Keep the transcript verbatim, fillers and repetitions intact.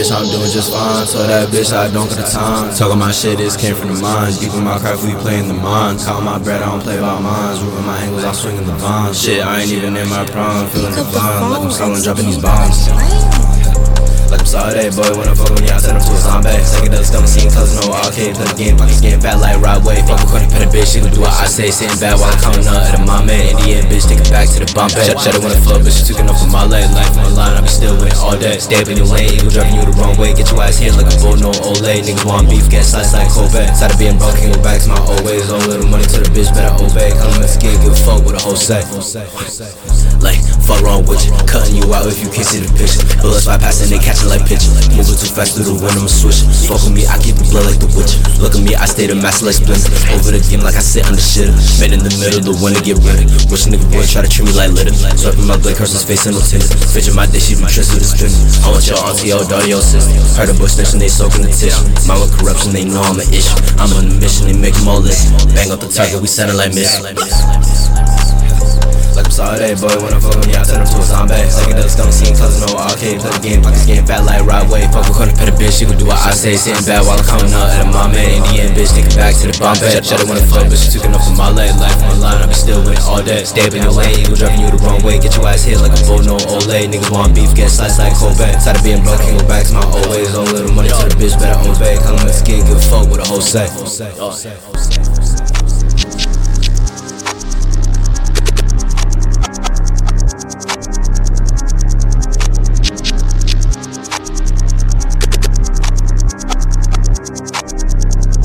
bitch, I'm doing just fine. Told that bitch I don't got the time. Talking my shit, this came from the mind. Deep in my craft, we playing the mind. Count my bread, I don't play by mines. Rooting my angles, I'm swinging the vines. Shit, I ain't even in my prime. Feeling the vibe, like I'm slowing, dropping these bombs. Like I'm sorry, boy, when I fuck with me, I turn up to a zombie. Psychedelics don't see cause no arcade. Play the game, pockets getting fat like Rodway. Fuck with Courtney, pet a bitch, she gon' do what I say. Sitting bad while I'm counting up at a mom man. In the end, bitch, take it back to the Bombay. Shut it when I fuck, bitch, she took enough of my leg. Life on the line, I be still winning all day. Stay up in your lane, eagle driving you the wrong way. Get your ass hit like a bull, no Olay. Niggas want beef, get sliced like Kobe. Tired of being broke, can't go back to my old ways. Owe little money to the bitch, better obey. Come Mexican, give a fuck with a whole say. Like, fuck wrong with you, cutting you out if you can't see the picture. Bullets fly past and they catching like pitching. Moving too fast through the wind, I'ma switch. Fuck with me, I keep the blood like the Witcher. Look at me, I stay the master like Splinter. Over the game like I sit under shit. Man in the middle, the winner get rid. Wish nigga boy try to treat me like litter. Swiping my blade, curse his face and no tints. Bitch in my dish, she be tricks with the spin. I want your auntie, your daughter, your sister. Heard a bush snitching, they soaking the tissue. Mama corruption, they know I'm an issue. I'm on a mission, they make them all listen. Bang up the target, we sounding like miss. Like I'm sorry, boy, when I fuck with me, I turn up to a zombie. Psychedelics don't see cause no arcade. Play the game, pockets getting fat like Rodway. Fuck with Courtney, pet a bitch, she gon' do what I say. Sitting bad while I'm counting up at a mom man. In the end, bitch, take it back to the Bombay. Shut it when I fuck, bitch, she took enough of my leg. Life on the line, I be still winning all day. Stay up in your lane, eagle driving you the wrong way. Get your ass hit like a bull, no Olay. Niggas want beef, get sliced like Kobe. Tired of being broke, can't go back to my old ways. Owe little money to the bitch, better obey. Come Mexican, give a fuck with a whole say.